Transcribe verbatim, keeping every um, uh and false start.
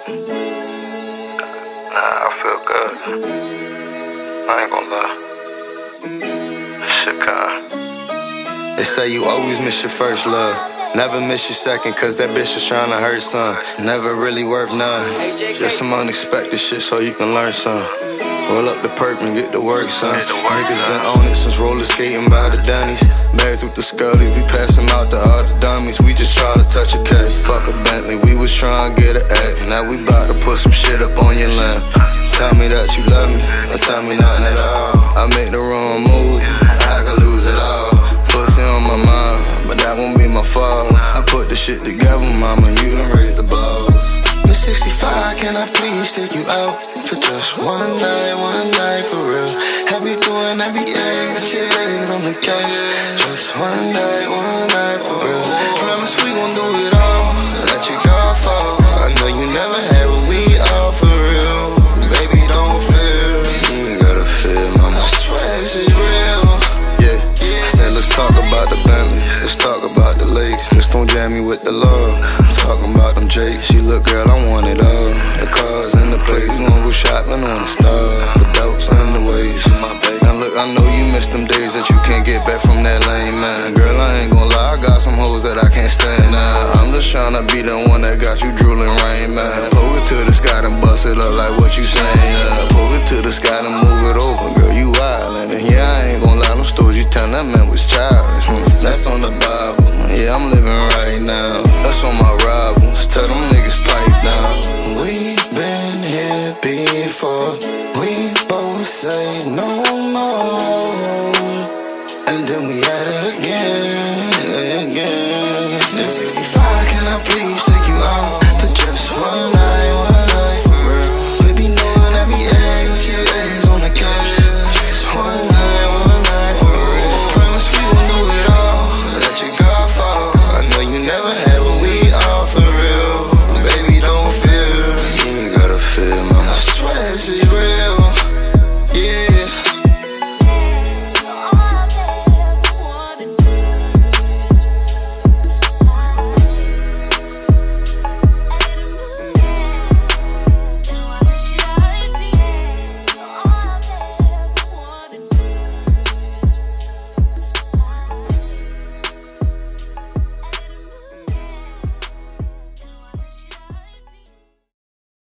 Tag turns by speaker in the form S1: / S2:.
S1: Nah, I feel good. I ain't gonna lie. Shit kinda.
S2: They say you always miss your first love. Never miss your second, cause that bitch is tryna hurt some. Never really worth none. Just some unexpected shit so you can learn some. Roll up the perp and get to work, son. Niggas been on it since roller skating by the Dunnies. Bags with the scullies, we passing out to all the dummies. We just tryna touch a K. Fuck a Bentley, we was tryna get an A. Now we bout to put some shit up on your lamp. Tell me that you love me, or tell me nothing at all. I make the wrong move, I could lose it all. Pussy on my mind, but that won't be my fault. I put the shit together, mama, you done raised the balls. Miss sixty-five, can I please take you out for just one night, one night for real? Have you doing everything with your legs on the couch? Just one night, one night for real. Promise we gon' do it all, let your guard fall. I know you never had what we all for real. Baby, don't feel, you ain't gotta feel, mama. I swear this is real. Yeah, I said let's talk about the Bentleys, let's talk about the lakes. Just don't jam me with the love, I'm talking about them Jakes. She look, girl, I want it all. The cars and the plates, gonna go shopping on the star. The belts and the waist. Now look, I know you miss them days that you can't get back from that lame man. Girl, I ain't gon' lie, I got some hoes that I can't stand now. I'm just tryna be the one that got you drooling rain, man. Pull it to the sky and bust it up like what you saying, yeah. Pull it to the sky and move it over, girl, you wildin'. And yeah, I ain't gon' lie, them stories you tell that man was childish. That's on the Bible, yeah, I'm living right now. That's on my ride.